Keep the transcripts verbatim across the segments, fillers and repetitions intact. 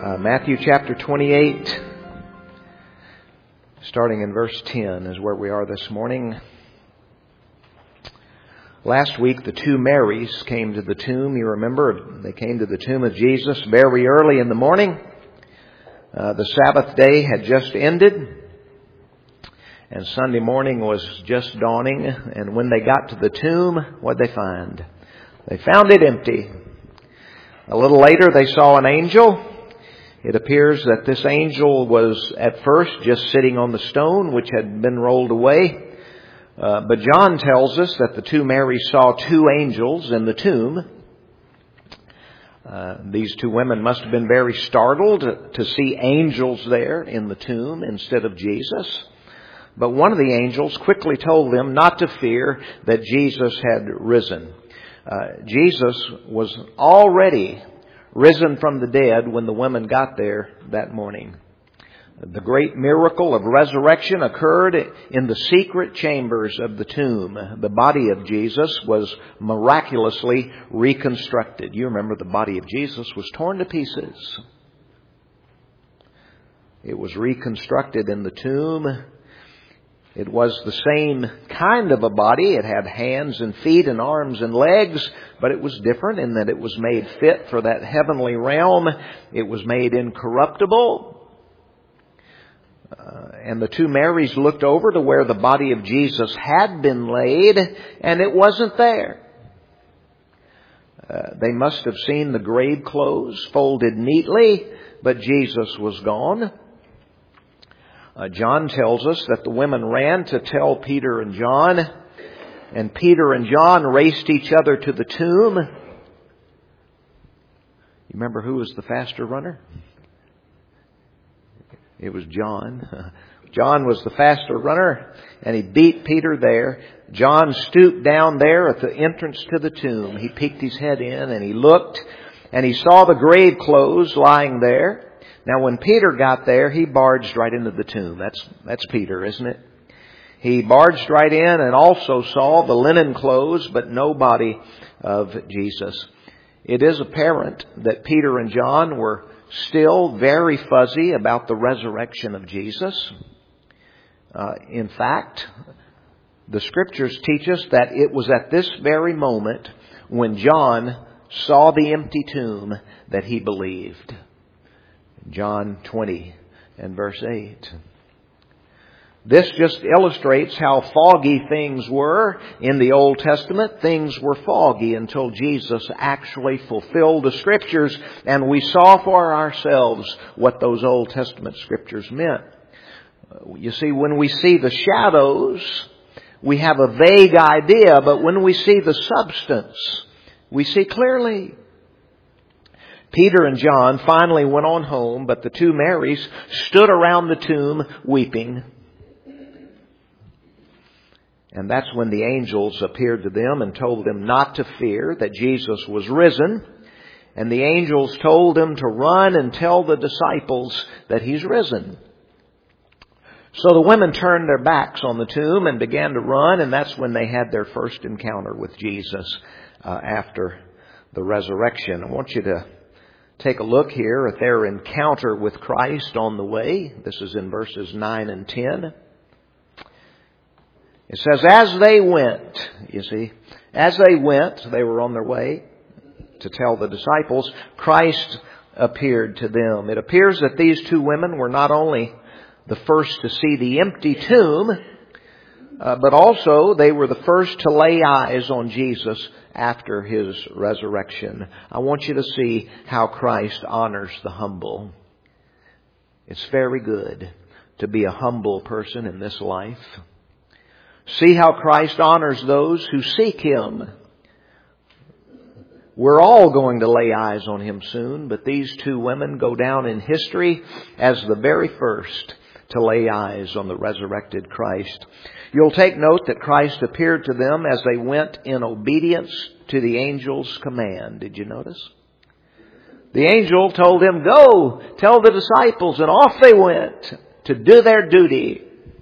Uh, Matthew chapter twenty-eight, starting in verse ten, is where we are this morning. Last week, the two Marys came to the tomb. You remember, they came to the tomb of Jesus very early in the morning. Uh, the Sabbath day had just ended, and Sunday morning was just dawning. And when they got to the tomb, what'd they find? They found it empty. A little later, they saw an angel. It appears that this angel was at first just sitting on the stone, which had been rolled away. Uh, but John tells us that the two Marys saw two angels in the tomb. Uh, these two women must have been very startled to see angels there in the tomb instead of Jesus. But one of the angels quickly told them not to fear, that Jesus had risen. Uh, Jesus was already risen from the dead when the women got there that morning. The great miracle of resurrection occurred in the secret chambers of the tomb. The body of Jesus was miraculously reconstructed. You remember, the body of Jesus was torn to pieces. It was reconstructed in the tomb. It was the same kind of a body. It had hands and feet and arms and legs, but it was different in that it was made fit for that heavenly realm. It was made incorruptible. Uh, and the two Marys looked over to where the body of Jesus had been laid, and it wasn't there. Uh, they must have seen the grave clothes folded neatly, but Jesus was gone. Uh, John tells us that the women ran to tell Peter and John, and Peter and John raced each other to the tomb. You remember who was the faster runner? It was John. John was the faster runner, and he beat Peter there. John stooped down there at the entrance to the tomb. He peeked his head in, and he looked, and he saw the grave clothes lying there. Now, when Peter got there, he barged right into the tomb. That's that's Peter, isn't it? He barged right in and also saw the linen clothes, but no body of Jesus. It is apparent that Peter and John were still very fuzzy about the resurrection of Jesus. Uh, in fact, the Scriptures teach us that it was at this very moment when John saw the empty tomb that he believed. John twenty and verse eight. This just illustrates how foggy things were in the Old Testament. Things were foggy until Jesus actually fulfilled the Scriptures, and we saw for ourselves what those Old Testament Scriptures meant. You see, when we see the shadows, we have a vague idea, but when we see the substance, we see clearly. Peter and John finally went on home, but the two Marys stood around the tomb weeping. And that's when the angels appeared to them and told them not to fear, that Jesus was risen. And the angels told them to run and tell the disciples that He's risen. So the women turned their backs on the tomb and began to run, and that's when they had their first encounter with Jesus uh, after the resurrection. I want you to take a look here at their encounter with Christ on the way. This is in verses nine and ten. It says, as they went, you see, as they went, they were on their way to tell the disciples, Christ appeared to them. It appears that these two women were not only the first to see the empty tomb, uh, but also they were the first to lay eyes on Jesus after His resurrection. I want you to see how Christ honors the humble. It's very good to be a humble person in this life. See how Christ honors those who seek Him. We're all going to lay eyes on Him soon, but these two women go down in history as the very first to lay eyes on the resurrected Christ. You'll take note that Christ appeared to them as they went in obedience to the angel's command. Did you notice? The angel told them, go, tell the disciples, and off they went to do their duty.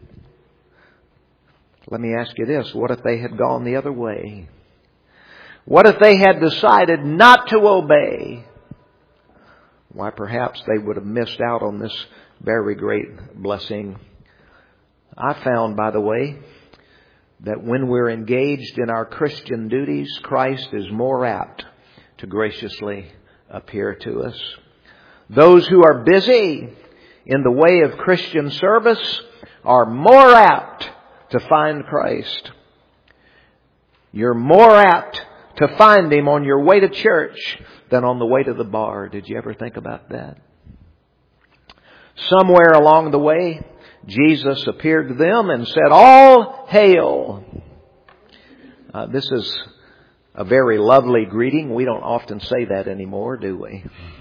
Let me ask you this. What if they had gone the other way? What if they had decided not to obey? why perhaps they would have missed out on this very great blessing. I found, by the way, that when we're engaged in our Christian duties, Christ is more apt to graciously appear to us. Those who are busy in the way of Christian service are more apt to find Christ. You're more apt to find Him on your way to church than on the way to the bar. Did you ever think about that? Somewhere along the way, Jesus appeared to them and said, "All hail." Uh, this is a very lovely greeting. We don't often say that anymore, do we?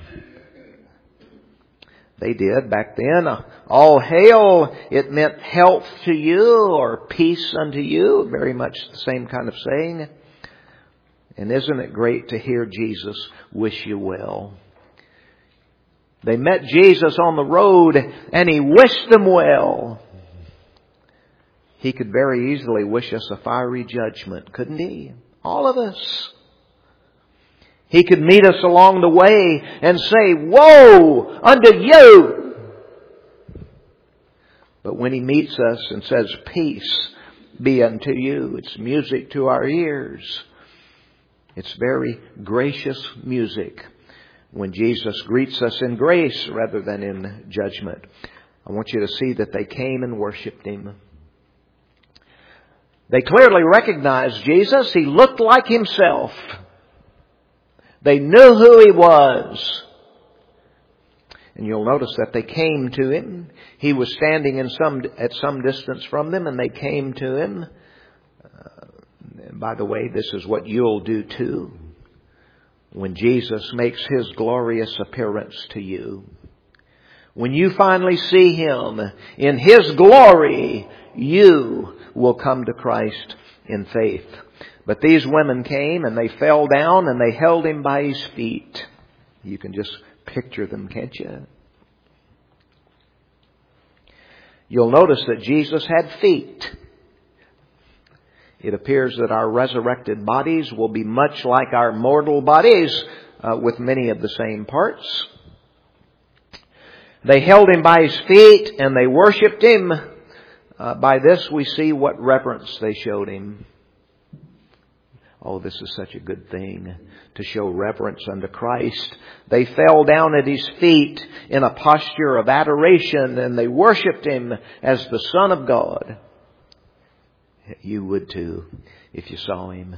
They did back then. All hail, it meant health to you or peace unto you. Very much the same kind of saying. And isn't it great to hear Jesus wish you well? They met Jesus on the road and He wished them well. He could very easily wish us a fiery judgment, couldn't He? All of us. He could meet us along the way and say, "Woe unto you!" But when He meets us and says, "Peace be unto you," it's music to our ears. It's very gracious music when Jesus greets us in grace rather than in judgment. I want you to see that they came and worshiped Him. They clearly recognized Jesus. He looked like Himself. They knew who He was. And you'll notice that they came to Him. He was standing in some at some distance from them, and they came to Him. Uh, and by the way, this is what you'll do too when Jesus makes His glorious appearance to you. When you finally see Him in His glory, you will come to Christ in faith. But these women came and they fell down and they held Him by His feet. You can just picture them, can't you? You'll notice that Jesus had feet. It appears that our resurrected bodies will be much like our mortal bodies, uh, with many of the same parts. They held Him by His feet and they worshipped Him. Uh, by this we see what reverence they showed Him. Oh, this is such a good thing, to show reverence unto Christ. They fell down at His feet in a posture of adoration and they worshipped Him as the Son of God. You would too if you saw Him.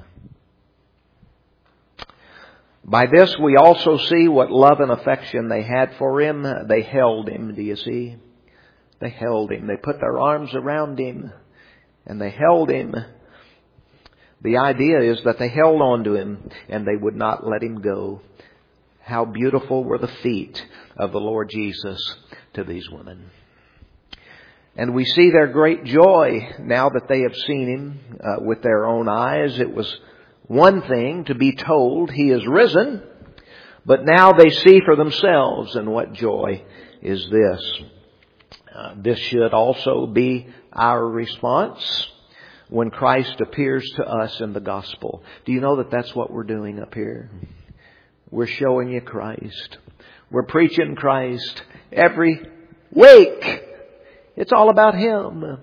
By this we also see what love and affection they had for Him. They held Him, do you see? They held Him. They put their arms around Him and they held Him. The idea is that they held on to Him and they would not let Him go. How beautiful were the feet of the Lord Jesus to these women. And we see their great joy now that they have seen Him uh, with their own eyes. It was one thing to be told He is risen, but now they see for themselves, and what joy is this? Uh, this should also be our response when Christ appears to us in the gospel. Do you know that that's what we're doing up here? We're showing you Christ. We're preaching Christ every week. It's all about Him.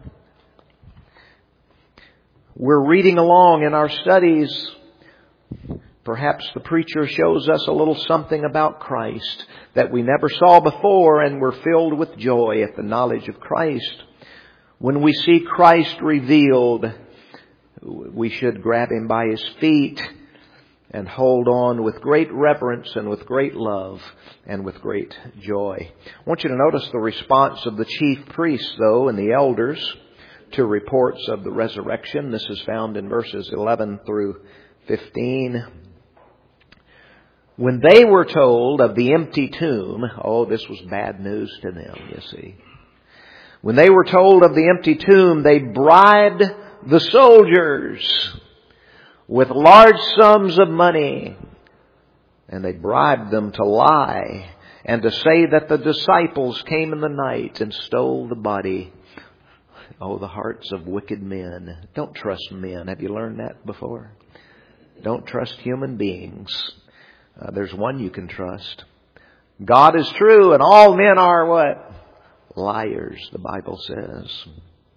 We're reading along in our studies. Perhaps the preacher shows us a little something about Christ that we never saw before, and we're filled with joy at the knowledge of Christ. When we see Christ revealed, we should grab Him by His feet and hold on with great reverence and with great love and with great joy. I want you to notice the response of the chief priests, though, and the elders to reports of the resurrection. This is found in verses eleven through fifteen. When they were told of the empty tomb, oh, this was bad news to them, you see. When they were told of the empty tomb, they bribed the soldiers with large sums of money. And they bribed them to lie and to say that the disciples came in the night and stole the body. Oh, the hearts of wicked men. Don't trust men. Have you learned that before? Don't trust human beings. Uh, there's one you can trust. God is true and all men are what? Liars, the Bible says.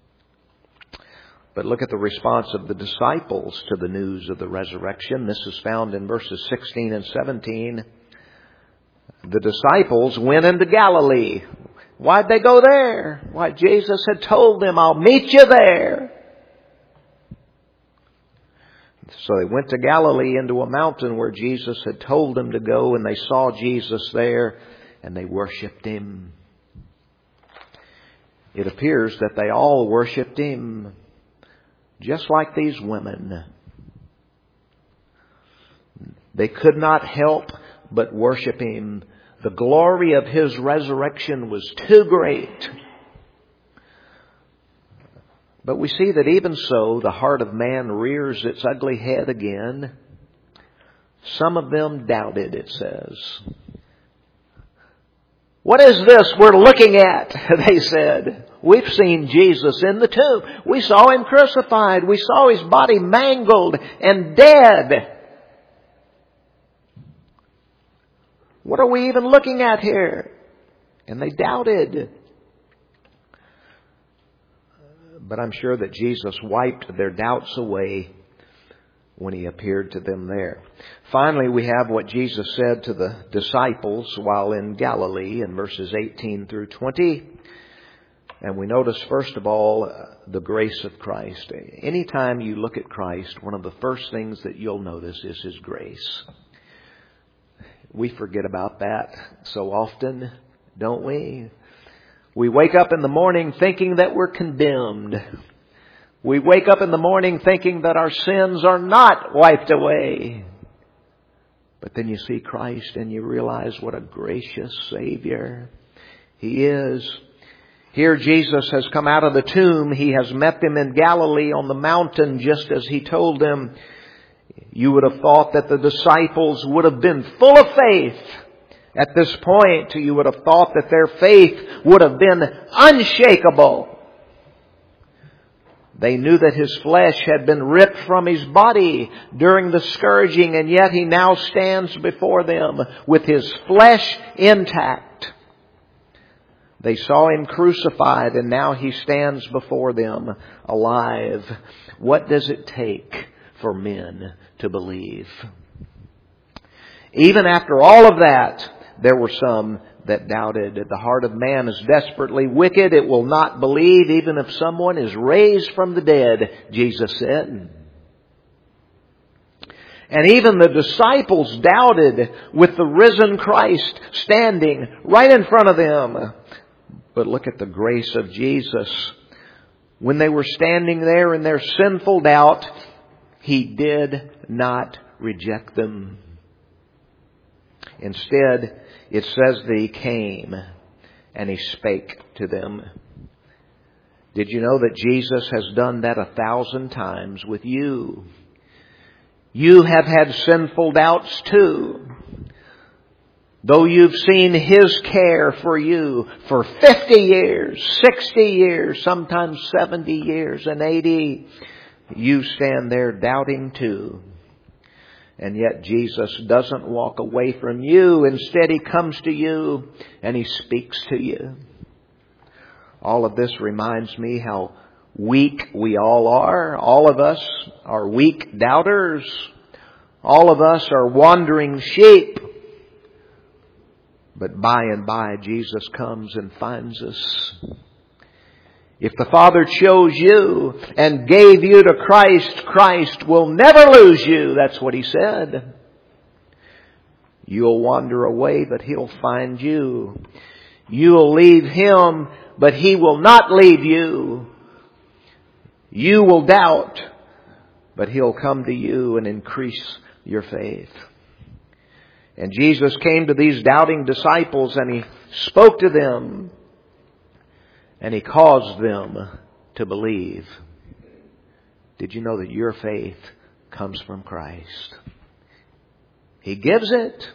But look at the response of the disciples to the news of the resurrection. This is found in verses sixteen and seventeen. The disciples went into Galilee. Why'd they go there? Why, Jesus had told them, I'll meet you there. So they went to Galilee into a mountain where Jesus had told them to go, and they saw Jesus there and they worshiped Him. It appears that they all worshiped Him, just like these women. They could not help but worship Him. The glory of His resurrection was too great. But we see that even so, the heart of man rears its ugly head again. Some of them doubted, it says. What is this we're looking at? They said. We've seen Jesus in the tomb. We saw Him crucified. We saw His body mangled and dead. What are we even looking at here? And they doubted. But I'm sure that Jesus wiped their doubts away when He appeared to them there. Finally, we have what Jesus said to the disciples while in Galilee in verses eighteen through twenty. And we notice, first of all, uh, the grace of Christ. Anytime you look at Christ, one of the first things that you'll notice is His grace. We forget about that so often, don't we? We wake up in the morning thinking that we're condemned. We wake up in the morning thinking that our sins are not wiped away. But then you see Christ and you realize what a gracious Savior He is. Here Jesus has come out of the tomb. He has met them in Galilee on the mountain just as He told them. You would have thought that the disciples would have been full of faith. At this point, you would have thought that their faith would have been unshakable. They knew that His flesh had been ripped from His body during the scourging, and yet He now stands before them with His flesh intact. They saw Him crucified, and now He stands before them alive. What does it take for men to believe? Even after all of that, there were some that doubted. The heart of man is desperately wicked. It will not believe even if someone is raised from the dead, Jesus said. And even the disciples doubted with the risen Christ standing right in front of them. But look at the grace of Jesus. When they were standing there in their sinful doubt, He did not reject them. Instead, it says that He came and He spake to them. Did you know that Jesus has done that a thousand times with you? You have had sinful doubts too. Though you've seen His care for you for fifty years, sixty years, sometimes seventy years and eighty, you stand there doubting too. And yet Jesus doesn't walk away from you. Instead, He comes to you and He speaks to you. All of this reminds me how weak we all are. All of us are weak doubters. All of us are wandering sheep. But by and by, Jesus comes and finds us. If the Father chose you and gave you to Christ, Christ will never lose you. That's what He said. You'll wander away, but He'll find you. You'll leave Him, but He will not leave you. You will doubt, but He'll come to you and increase your faith. And Jesus came to these doubting disciples and He spoke to them. And He caused them to believe. Did you know that your faith comes from Christ? He gives it.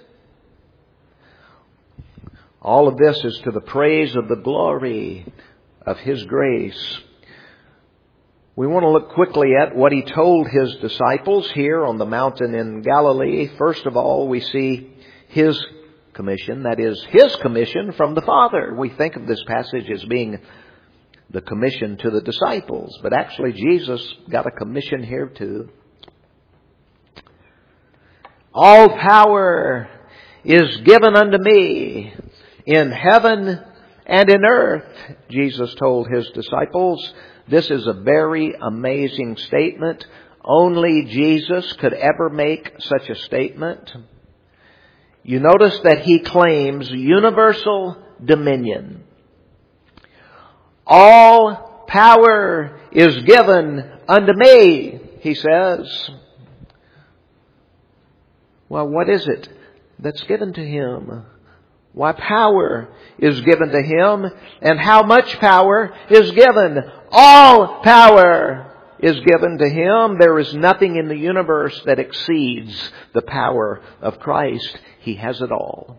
All of this is to the praise of the glory of His grace. We want to look quickly at what He told His disciples here on the mountain in Galilee. First of all, we see His commission, that is, His commission from the Father. We think of this passage as being the commission to the disciples, but actually Jesus got a commission here too. All power is given unto me in heaven and in earth, Jesus told His disciples. This is a very amazing statement. Only Jesus could ever make such a statement. You notice that He claims universal dominion. All power is given unto me, He says. Well, what is it that's given to Him? Why, power is given to Him. And how much power is given? All power is given to Him. There is nothing in the universe that exceeds the power of Christ. He has it all.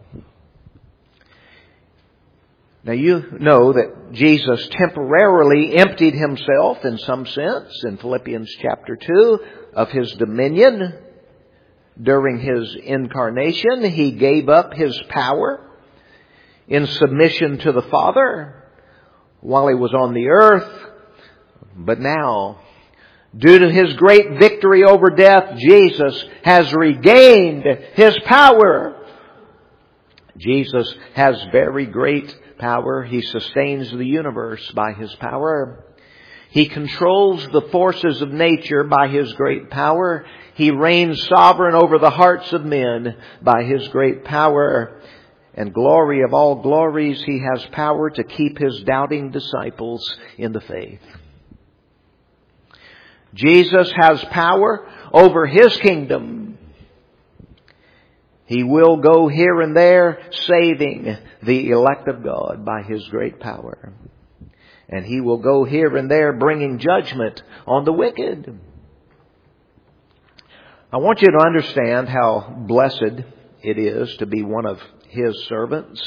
Now you know that Jesus temporarily emptied Himself in some sense in Philippians chapter two of His dominion. During His incarnation, He gave up His power in submission to the Father while He was on the earth. But now, due to His great victory over death, Jesus has regained His power. Jesus has very great power. He sustains the universe by His power. He controls the forces of nature by His great power. He reigns sovereign over the hearts of men by His great power. And glory of all glories, He has power to keep His doubting disciples in the faith. Jesus has power over His kingdom. He will go here and there saving the elect of God by His great power. And He will go here and there bringing judgment on the wicked. I want you to understand how blessed it is to be one of His servants.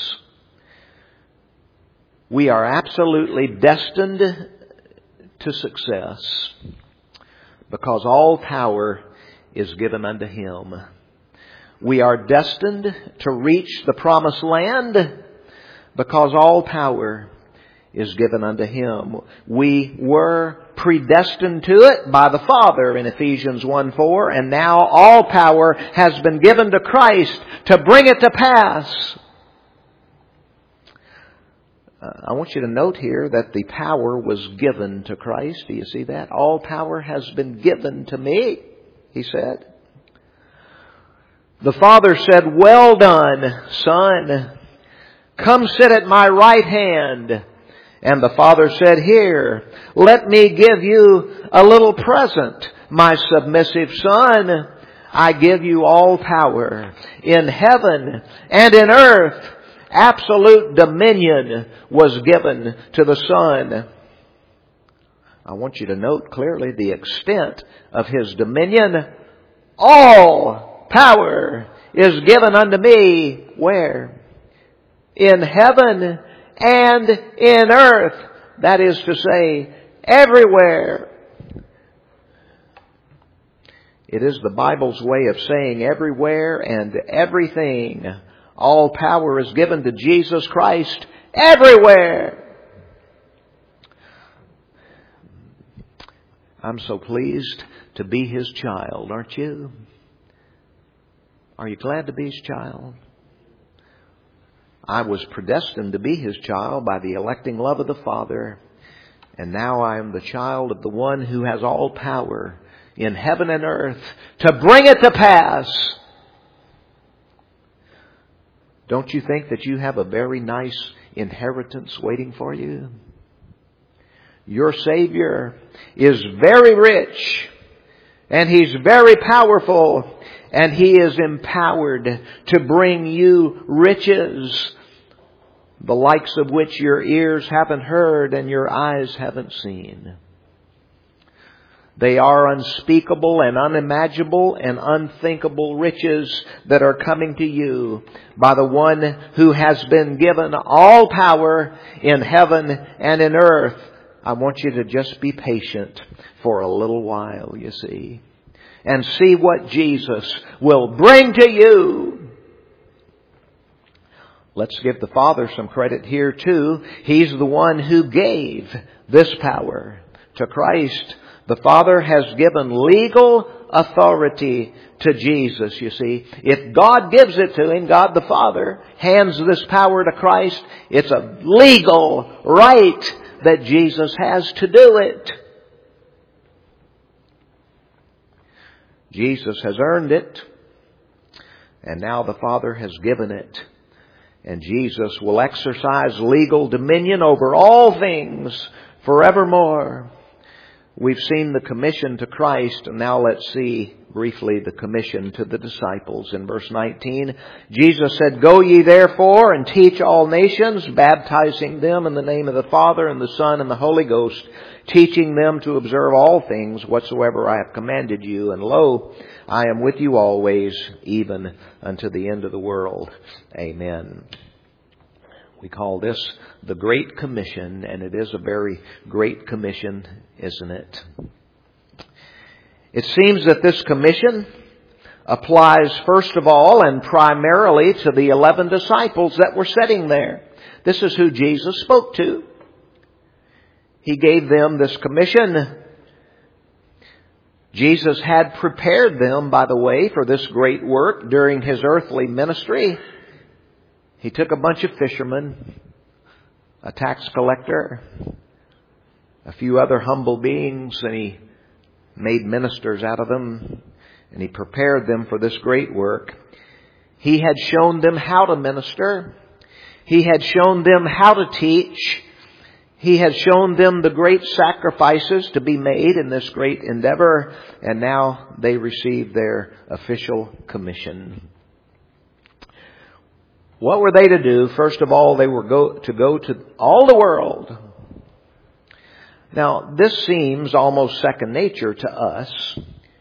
We are absolutely destined to success because all power is given unto Him. We are destined to reach the promised land because all power is given unto Him. We were predestined to it by the Father in Ephesians one four, and now all power has been given to Christ to bring it to pass. Uh, I want you to note here that the power was given to Christ. Do you see that? All power has been given to me, He said. The Father said, "Well done, Son. Come sit at my right hand." And the Father said, "Here, let me give you a little present, my submissive Son. I give you all power in heaven and in earth." Absolute dominion was given to the Son. I want you to note clearly the extent of His dominion. All power is given unto me. Where? In heaven and in earth. That is to say, everywhere. It is the Bible's way of saying everywhere and everything. All power is given to Jesus Christ everywhere. I'm so pleased to be His child, aren't you? Are you glad to be His child? I was predestined to be His child by the electing love of the Father. And now I am the child of the one who has all power in heaven and earth to bring it to pass. Don't you think that you have a very nice inheritance waiting for you? Your Savior is very rich, and He's very powerful, and He is empowered to bring you riches, the likes of which your ears haven't heard and your eyes haven't seen. They are unspeakable and unimaginable and unthinkable riches that are coming to you by the one who has been given all power in heaven and in earth. I want you to just be patient for a little while, you see, and see what Jesus will bring to you. let's give the Father some credit here too. He's the one who gave this power to Christ. The Father has given legal authority to Jesus, you see. If God gives it to Him, God the Father hands this power to Christ, it's a legal right that Jesus has to do it. Jesus has earned it, and now the Father has given it. And Jesus will exercise legal dominion over all things forevermore. We've seen the commission to Christ, and now let's see briefly the commission to the disciples. In verse nineteen, Jesus said, "Go ye therefore and teach all nations, baptizing them in the name of the Father and the Son and the Holy Ghost, teaching them to observe all things whatsoever I have commanded you. And lo, I am with you always, even unto the end of the world." Amen. We call this the Great Commission, and it is a very great commission, isn't it? It seems that this commission applies first of all and primarily to the eleven disciples that were sitting there. This is who Jesus spoke to. He gave them this commission. Jesus had prepared them, by the way, for this great work during His earthly ministry. He took a bunch of fishermen, a tax collector, a few other humble beings, and He made ministers out of them, and He prepared them for this great work. He had shown them how to minister. He had shown them how to teach. He had shown them the great sacrifices to be made in this great endeavor, and now they received their official commission. What were they to do? First of all, they were go, to go to all the world. Now, this seems almost second nature to us.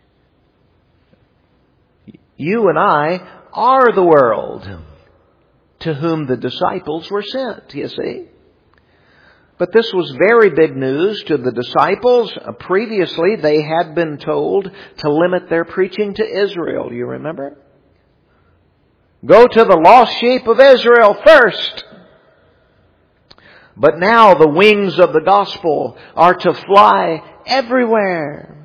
You and I are the world to whom the disciples were sent, you see. But this was very big news to the disciples. Previously, they had been told to limit their preaching to Israel. Do you remember? Go to the lost sheep of Israel first. But now the wings of the gospel are to fly everywhere.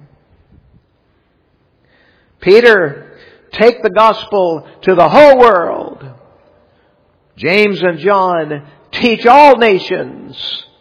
Peter, take the gospel to the whole world. James and John, teach all nations.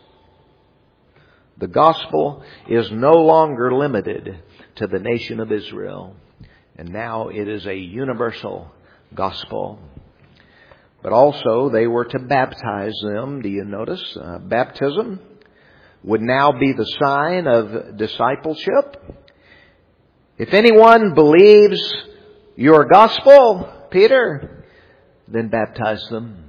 The gospel is no longer limited to the nation of Israel. And now it is a universal gospel. But also they were to baptize them. Do you notice? Uh, baptism would now be the sign of discipleship. If anyone believes your gospel, Peter, then baptize them.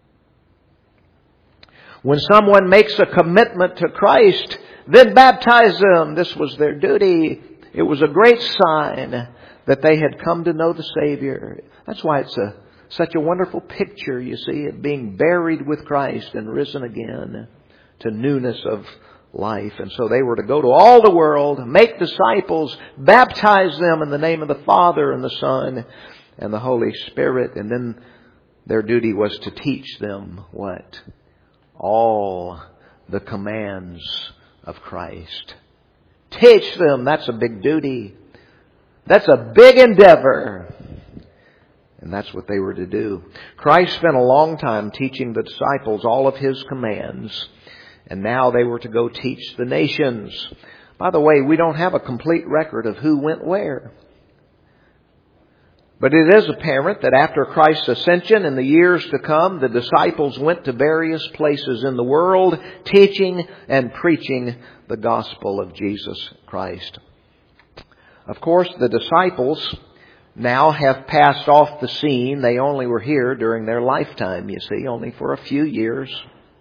When someone makes a commitment to Christ, then baptize them. This was their duty. It was a great sign that they had come to know the Savior. That's why it's a such a wonderful picture, you see, of being buried with Christ and risen again to newness of life. And so they were to go to all the world, make disciples, baptize them in the name of the Father and the Son and the Holy Spirit. And then their duty was to teach them what? All the commands of Christ. Teach them. That's a big duty. That's a big endeavor. And that's what they were to do. Christ spent a long time teaching the disciples all of His commands. And now they were to go teach the nations. By the way, we don't have a complete record of who went where. But it is apparent that after Christ's ascension in the years to come, the disciples went to various places in the world, teaching and preaching the gospel of Jesus Christ. Of course, the disciples now have passed off the scene. They only were here during their lifetime, you see, only for a few years.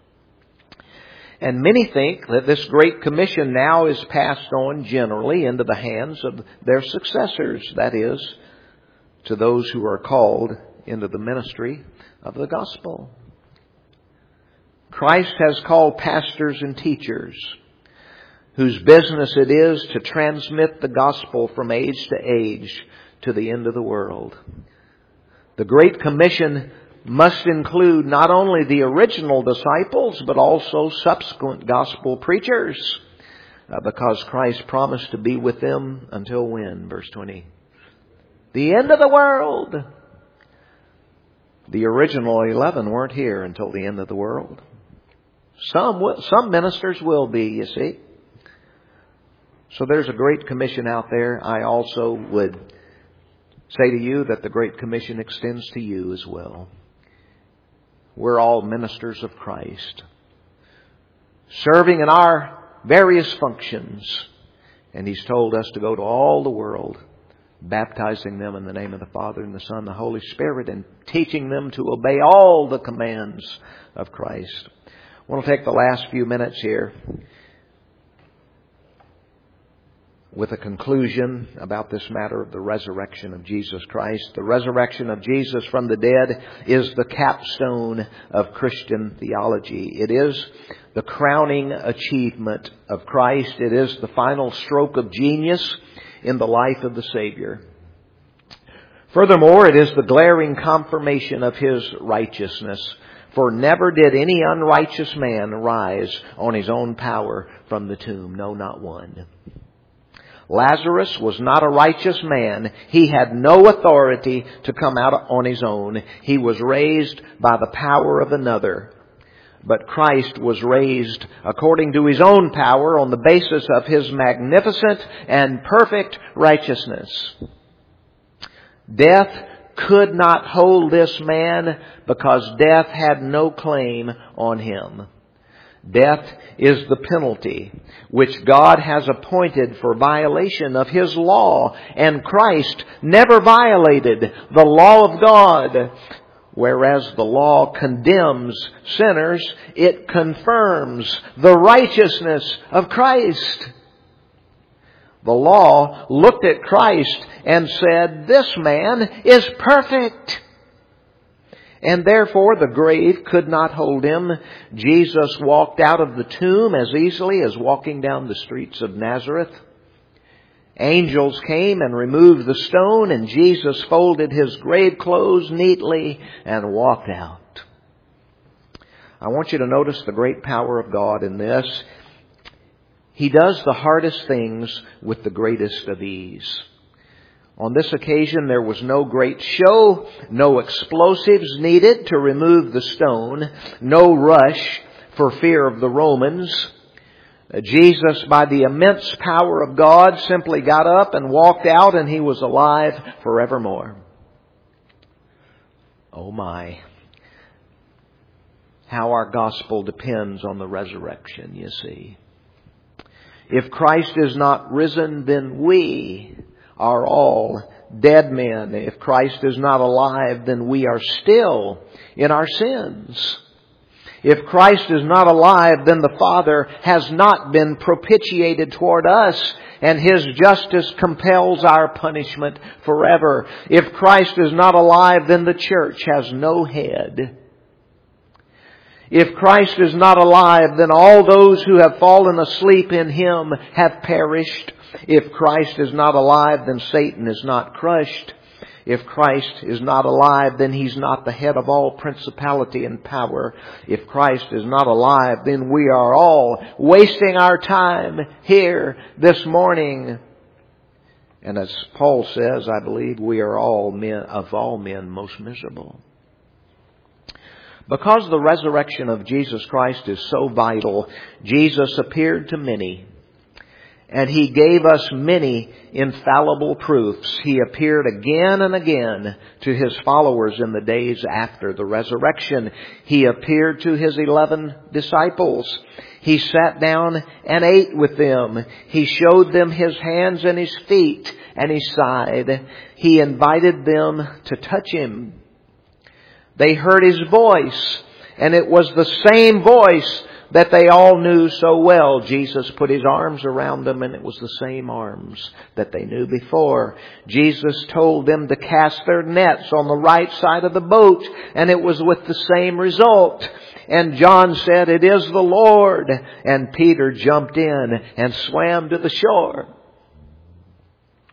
And many think that this Great Commission now is passed on generally into the hands of their successors, that is, to those who are called into the ministry of the gospel. Christ has called pastors and teachers whose business it is to transmit the gospel from age to age to the end of the world. The Great Commission must include not only the original disciples, but also subsequent gospel preachers, uh, because Christ promised to be with them until when? Verse twenty. The end of the world. The original eleven weren't here until the end of the world. Some will, some ministers will be, you see. So there's a Great Commission out there. I also would say to you that the Great Commission extends to you as well. We're all ministers of Christ, serving in our various functions. And He's told us to go to all the world, baptizing them in the name of the Father and the Son and the Holy Spirit, and teaching them to obey all the commands of Christ. I want to take the last few minutes here with a conclusion about this matter of the resurrection of Jesus Christ. The resurrection of Jesus from the dead is the capstone of Christian theology. It is the crowning achievement of Christ. It is the final stroke of genius in the life of the Savior. Furthermore, it is the glaring confirmation of His righteousness. For never did any unrighteous man rise on his own power from the tomb. No, not one. Lazarus was not a righteous man. He had no authority to come out on his own. He was raised by the power of another. But Christ was raised according to His own power on the basis of His magnificent and perfect righteousness. Death could not hold this man because death had no claim on Him. Death is the penalty which God has appointed for violation of His law, and Christ never violated the law of God. Whereas the law condemns sinners, it confirms the righteousness of Christ. The law looked at Christ and said, "This man is perfect." And therefore the grave could not hold Him. Jesus walked out of the tomb as easily as walking down the streets of Nazareth. Angels came and removed the stone, and Jesus folded His grave clothes neatly and walked out. I want you to notice the great power of God in this. He does the hardest things with the greatest of ease. On this occasion, there was no great show, no explosives needed to remove the stone, no rush for fear of the Romans. Jesus, by the immense power of God, simply got up and walked out, and He was alive forevermore. Oh my. How our gospel depends on the resurrection, you see. If Christ is not risen, then we are all dead men. If Christ is not alive, then we are still in our sins. If Christ is not alive, then the Father has not been propitiated toward us, and His justice compels our punishment forever. If Christ is not alive, then the church has no head. If Christ is not alive, then all those who have fallen asleep in Him have perished. If Christ is not alive, then Satan is not crushed. If Christ is not alive, then He's not the head of all principality and power. If Christ is not alive, then we are all wasting our time here this morning. And as Paul says, I believe we are all men, of all men, most miserable. Because the resurrection of Jesus Christ is so vital, Jesus appeared to many. And He gave us many infallible proofs. He appeared again and again to His followers in the days after the resurrection. He appeared to His eleven disciples. He sat down and ate with them. He showed them His hands and His feet and His side. He invited them to touch Him. They heard His voice, and it was the same voice that they all knew so well. Jesus put His arms around them, and it was the same arms that they knew before. Jesus told them to cast their nets on the right side of the boat, and it was with the same result. And John said, "It is the Lord." And Peter jumped in and swam to the shore.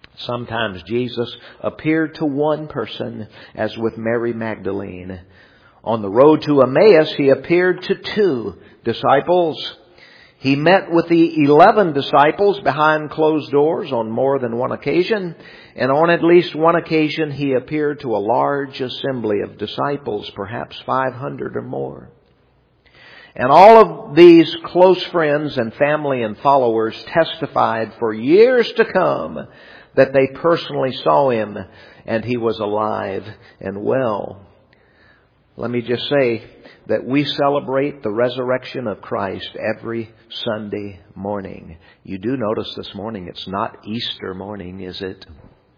Sometimes Jesus appeared to one person, as with Mary Magdalene. On the road to Emmaus, He appeared to two disciples. He met with the eleven disciples behind closed doors on more than one occasion. And on at least one occasion, He appeared to a large assembly of disciples, perhaps five hundred or more. And all of these close friends and family and followers testified for years to come that they personally saw Him and He was alive and well. Let me just say that we celebrate the resurrection of Christ every Sunday morning. You do notice this morning it's not Easter morning, is it?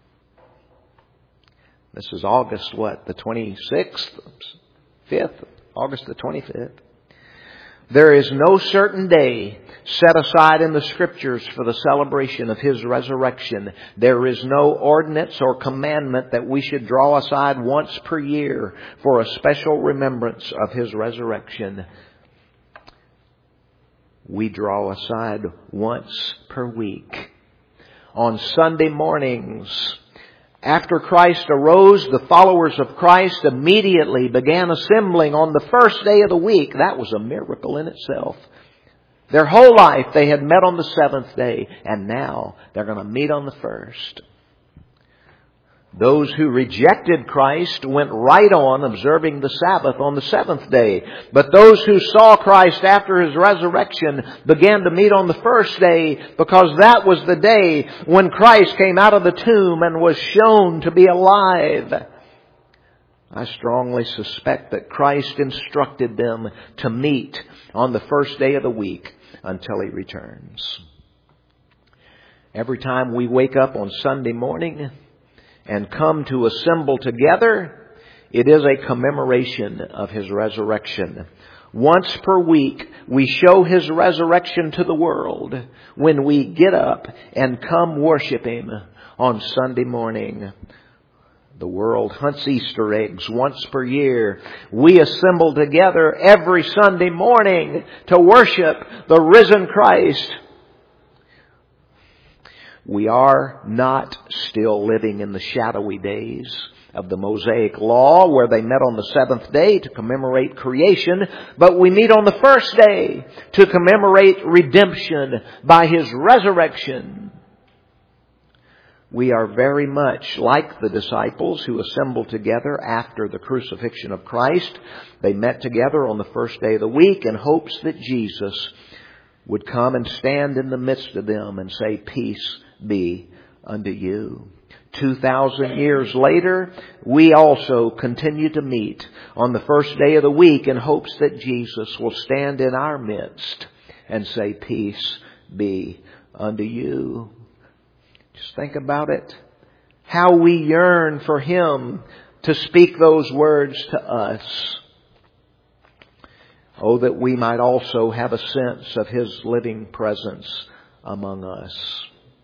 This is August what? The twenty-sixth? fifth? August the twenty-fifth. There is no certain day set aside in the Scriptures for the celebration of His resurrection. There is no ordinance or commandment that we should draw aside once per year for a special remembrance of His resurrection. We draw aside once per week. On Sunday mornings, after Christ arose, the followers of Christ immediately began assembling on the first day of the week. That was a miracle in itself. Their whole life they had met on the seventh day, and now they're going to meet on the first. Those who rejected Christ went right on observing the Sabbath on the seventh day. But those who saw Christ after His resurrection began to meet on the first day, because that was the day when Christ came out of the tomb and was shown to be alive. I strongly suspect that Christ instructed them to meet on the first day of the week until He returns. Every time we wake up on Sunday morning and come to assemble together, it is a commemoration of His resurrection. Once per week, we show His resurrection to the world when we get up and come worship Him on Sunday morning. The world hunts Easter eggs once per year. We assemble together every Sunday morning to worship the risen Christ. We are not still living in the shadowy days of the Mosaic Law, where they met on the seventh day to commemorate creation, but we meet on the first day to commemorate redemption by His resurrection. We are very much like the disciples who assembled together after the crucifixion of Christ. They met together on the first day of the week in hopes that Jesus would come and stand in the midst of them and say, "Peace be unto you." Two thousand years later, we also continue to meet on the first day of the week in hopes that Jesus will stand in our midst and say, "Peace be unto you." Just think about it. How we yearn for Him to speak those words to us. Oh, that we might also have a sense of His living presence among us.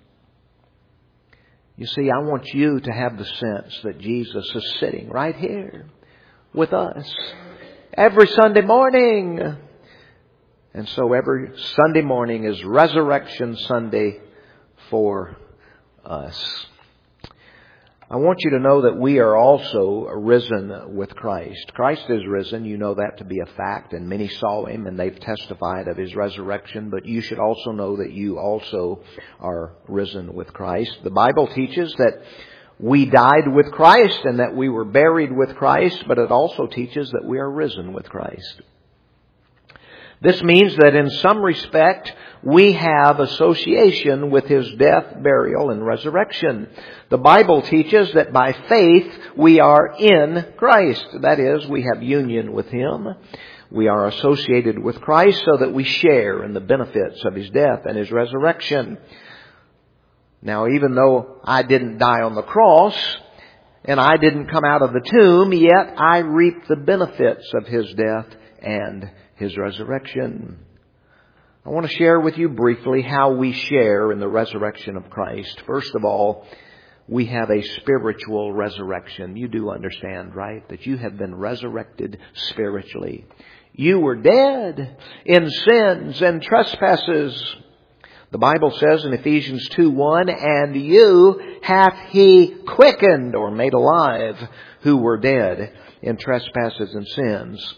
You see, I want you to have the sense that Jesus is sitting right here with us every Sunday morning. And so every Sunday morning is Resurrection Sunday for us. I want you to know that we are also risen with Christ. Christ is risen. You know that to be a fact, and many saw Him and they've testified of His resurrection. But you should also know that you also are risen with Christ. The Bible teaches that we died with Christ and that we were buried with Christ, but it also teaches that we are risen with Christ. This means that in some respect, we have association with His death, burial, and resurrection. The Bible teaches that by faith we are in Christ. That is, we have union with Him. We are associated with Christ so that we share in the benefits of His death and His resurrection. Now, even though I didn't die on the cross and I didn't come out of the tomb, yet I reap the benefits of His death and His resurrection. I want to share with you briefly how we share in the resurrection of Christ. First of all, we have a spiritual resurrection. You do understand, right? That you have been resurrected spiritually. You were dead in sins and trespasses. The Bible says in Ephesians two one, "And you hath He quickened," or made alive, "who were dead in trespasses and sins."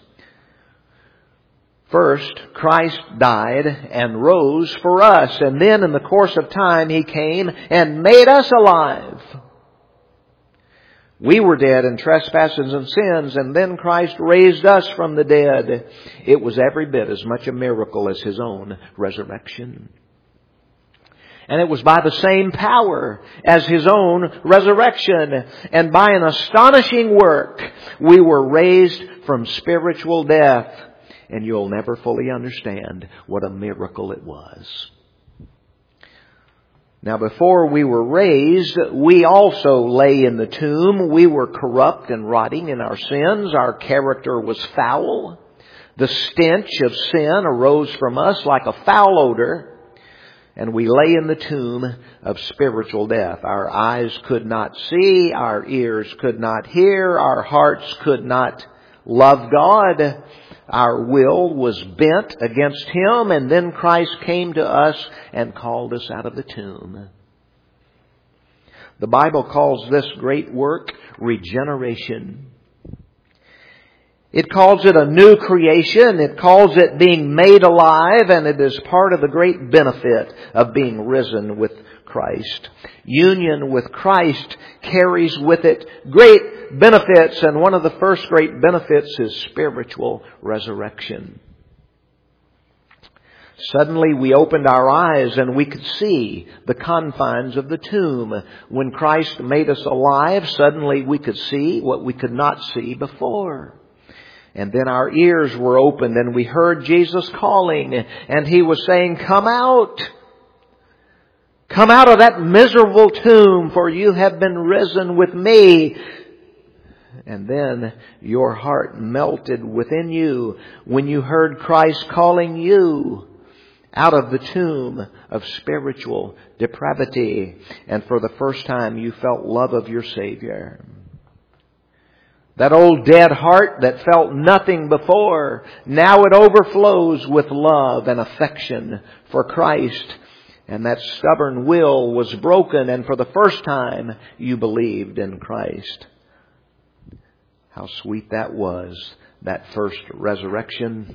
First, Christ died and rose for us. And then in the course of time, He came and made us alive. We were dead in trespasses and sins, and then Christ raised us from the dead. It was every bit as much a miracle as His own resurrection. And it was by the same power as His own resurrection. And by an astonishing work, we were raised from spiritual death. And you'll never fully understand what a miracle it was. Now, before we were raised, we also lay in the tomb. We were corrupt and rotting in our sins. Our character was foul. The stench of sin arose from us like a foul odor. And we lay in the tomb of spiritual death. Our eyes could not see. Our ears could not hear. Our hearts could not love God. Our will was bent against Him, and then Christ came to us and called us out of the tomb. The Bible calls this great work regeneration. It calls it a new creation. It calls it being made alive, and it is part of the great benefit of being risen with Christ. Union with Christ carries with it great benefits, and one of the first great benefits is spiritual resurrection. Suddenly we opened our eyes and we could see the confines of the tomb. When Christ made us alive, suddenly we could see what we could not see before. And then our ears were opened and we heard Jesus calling, and He was saying, "Come out. Come out of that miserable tomb, for you have been risen with me." And then your heart melted within you when you heard Christ calling you out of the tomb of spiritual depravity. And for the first time you felt love of your Savior. That old dead heart that felt nothing before, now it overflows with love and affection for Christ. And that stubborn will was broken, and for the first time you believed in Christ. How sweet that was, that first resurrection.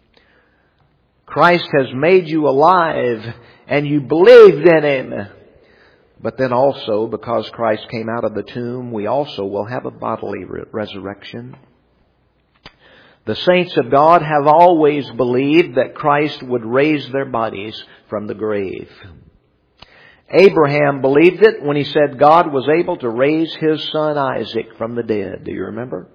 Christ has made you alive, and you believed in Him. But then also, because Christ came out of the tomb, we also will have a bodily re- resurrection. The saints of God have always believed that Christ would raise their bodies from the grave. Abraham believed it when he said God was able to raise his son Isaac from the dead. Do you remember?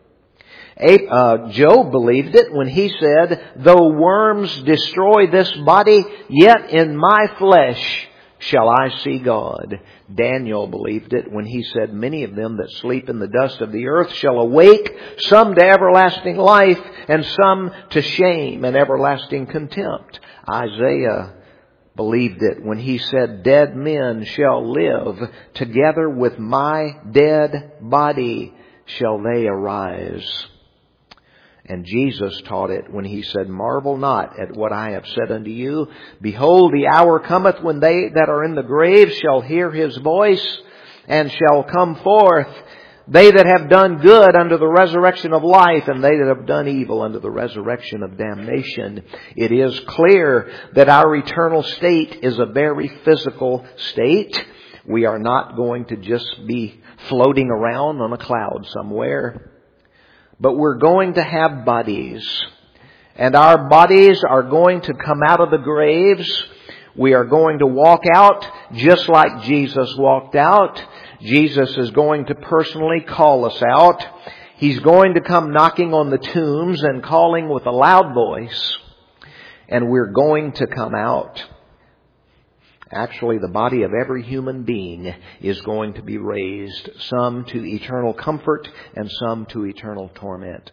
Uh, Job believed it when he said, "Though worms destroy this body, yet in my flesh shall I see God." Daniel believed it when he said, "Many of them that sleep in the dust of the earth shall awake, some to everlasting life, and some to shame and everlasting contempt." Isaiah believed it when he said, "Dead men shall live, together with my dead body shall they arise." And Jesus taught it when He said, "Marvel not at what I have said unto you. Behold, the hour cometh when they that are in the grave shall hear His voice, and shall come forth, they that have done good unto the resurrection of life, and they that have done evil unto the resurrection of damnation." It is clear that our eternal state is a very physical state. We are not going to just be floating around on a cloud somewhere. But we're going to have bodies. And our bodies are going to come out of the graves. We are going to walk out just like Jesus walked out. Jesus is going to personally call us out. He's going to come knocking on the tombs and calling with a loud voice. And we're going to come out. Actually, the body of every human being is going to be raised, some to eternal comfort and some to eternal torment.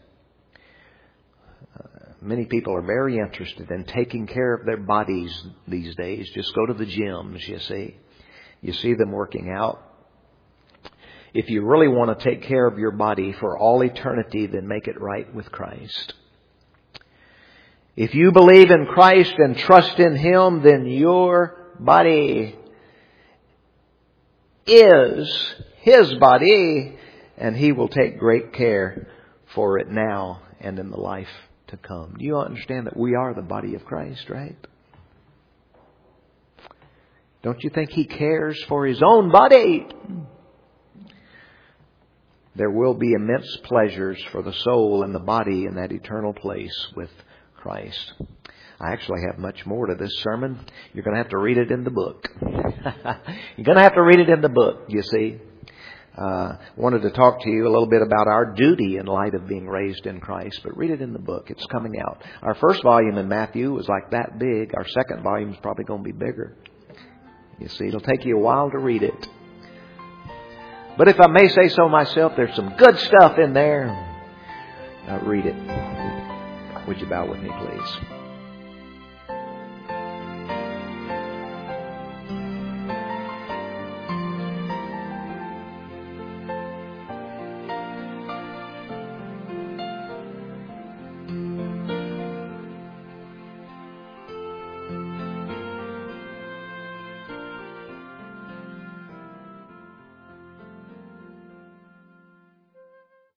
Uh, many people are very interested in taking care of their bodies these days. Just go to the gyms, you see. You see them working out. If you really want to take care of your body for all eternity, then make it right with Christ. If you believe in Christ and trust in Him, then your body is His body, and He will take great care for it now and in the life to come. Do you understand that we are the body of Christ, right? Don't you think He cares for His own body? There will be immense pleasures for the soul and the body in that eternal place with Christ. I actually have much more to this sermon. You're going to have to read it in the book. You're going to have to read it in the book, you see. Uh, wanted to talk to you a little bit about our duty in light of being raised in Christ, but read it in the book. It's coming out. Our first volume in Matthew was like that big. Our second volume is probably going to be bigger. You see, it'll take you a while to read it. But if I may say so myself, there's some good stuff in there. Now read it. Would you bow with me, please?